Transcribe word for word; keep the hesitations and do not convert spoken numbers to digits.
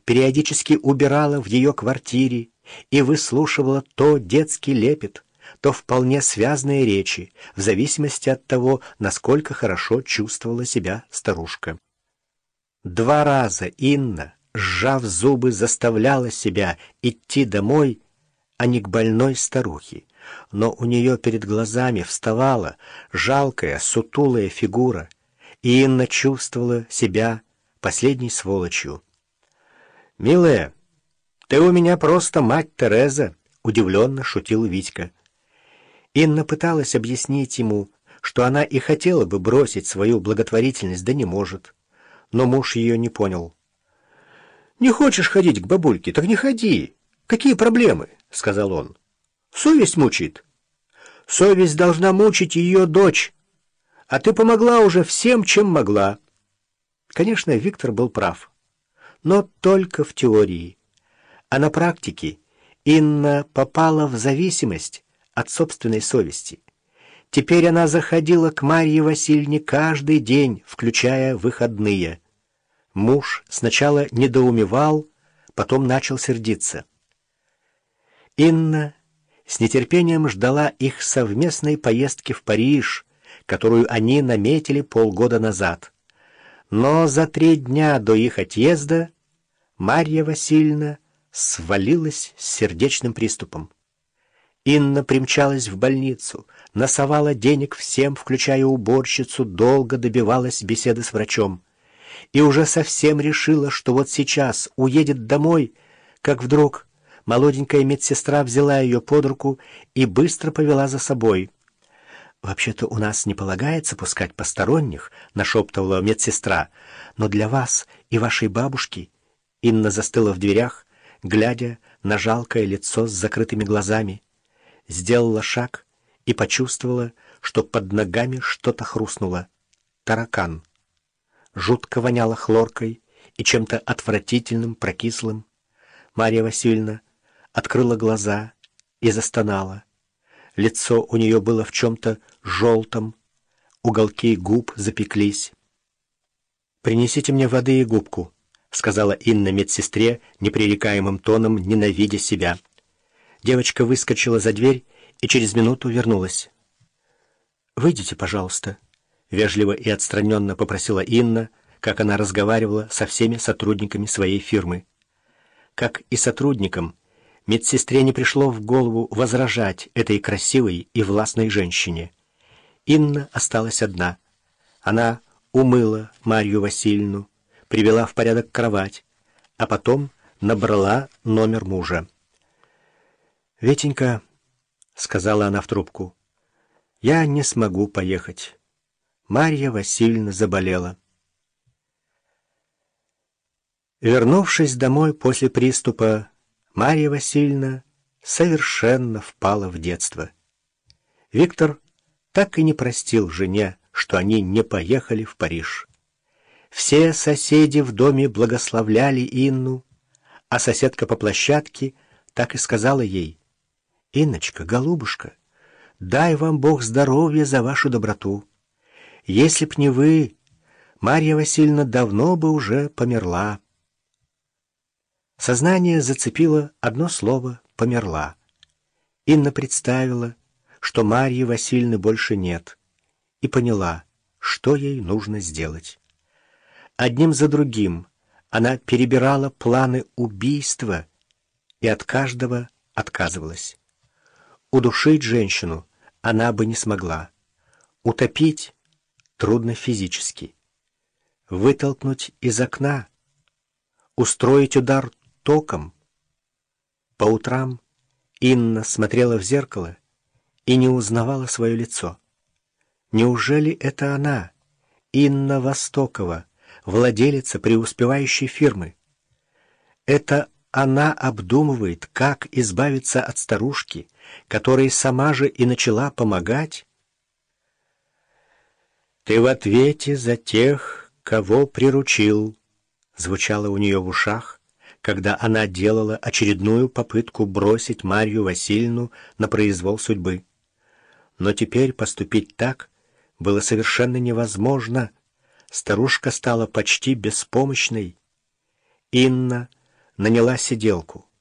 периодически убирала в ее квартире и выслушивала то детский лепет, то вполне связные речи, в зависимости от того, насколько хорошо чувствовала себя старушка. Два раза Инна, сжав зубы, заставляла себя идти домой, а не к больной старухе, но у нее перед глазами вставала жалкая, сутулая фигура, и Инна чувствовала себя последней сволочью. «Милая, ты у меня просто мать Тереза», — удивленно шутил Витька. Инна пыталась объяснить ему, что она и хотела бы бросить свою благотворительность, да не может. Но муж ее не понял. «Не хочешь ходить к бабульке, так не ходи. Какие проблемы?» — сказал он. «Совесть мучает. Совесть должна мучить ее дочь. А ты помогла уже всем, чем могла». Конечно, Виктор был прав. Но только в теории. А на практике Инна попала в зависимость от собственной совести. Теперь она заходила к Марье Васильевне каждый день, включая выходные. Муж сначала недоумевал, потом начал сердиться. Инна с нетерпением ждала их совместной поездки в Париж, которую они наметили полгода назад. Но за три дня до их отъезда Марья Васильевна свалилась с сердечным приступом. Инна примчалась в больницу, насовала денег всем, включая уборщицу, долго добивалась беседы с врачом. И уже совсем решила, что вот сейчас уедет домой, как вдруг молоденькая медсестра взяла ее под руку и быстро повела за собой. «Вообще-то у нас не полагается пускать посторонних», — нашептывала медсестра, «но для вас и вашей бабушки...» Инна застыла в дверях, глядя на жалкое лицо с закрытыми глазами. Сделала шаг и почувствовала, что под ногами что-то хрустнуло. Таракан. Жутко воняло хлоркой и чем-то отвратительным, прокислым. Марья Васильевна открыла глаза и застонала. Лицо у нее было в чем-то желтом, уголки губ запеклись. «Принесите мне воды и губку», — сказала Инна медсестре непререкаемым тоном, ненавидя себя. Девочка выскочила за дверь и через минуту вернулась. «Выйдите, пожалуйста», — вежливо и отстраненно попросила Инна, как она разговаривала со всеми сотрудниками своей фирмы. Как и сотрудникам, медсестре не пришло в голову возражать этой красивой и властной женщине. Инна осталась одна. Она умыла Марью Васильевну, привела в порядок кровать, а потом набрала номер мужа. «Ветенька», — сказала она в трубку, — «я не смогу поехать. Марья Васильевна заболела». Вернувшись домой после приступа, Марья Васильевна совершенно впала в детство. Виктор так и не простил жене, что они не поехали в Париж. Все соседи в доме благословляли Инну, а соседка по площадке так и сказала ей: «Инночка, голубушка, дай вам Бог здоровья за вашу доброту. Если б не вы, Марья Васильевна давно бы уже померла». Сознание зацепило одно слово «померла». Инна представила, что Марьи Васильевны больше нет, и поняла, что ей нужно сделать. Одним за другим она перебирала планы убийства и от каждого отказывалась. Удушить женщину она бы не смогла. Утопить трудно физически. Вытолкнуть из окна, устроить удар током. По утрам Инна смотрела в зеркало и не узнавала свое лицо. Неужели это она, Инна Востокова, владелица преуспевающей фирмы? Это она обдумывает, как избавиться от старушки, которой сама же и начала помогать? «Ты в ответе за тех, кого приручил», — звучало у нее в ушах, когда она делала очередную попытку бросить Марью Васильевну на произвол судьбы. Но теперь поступить так было совершенно невозможно. Старушка стала почти беспомощной. Инна наняла сиделку.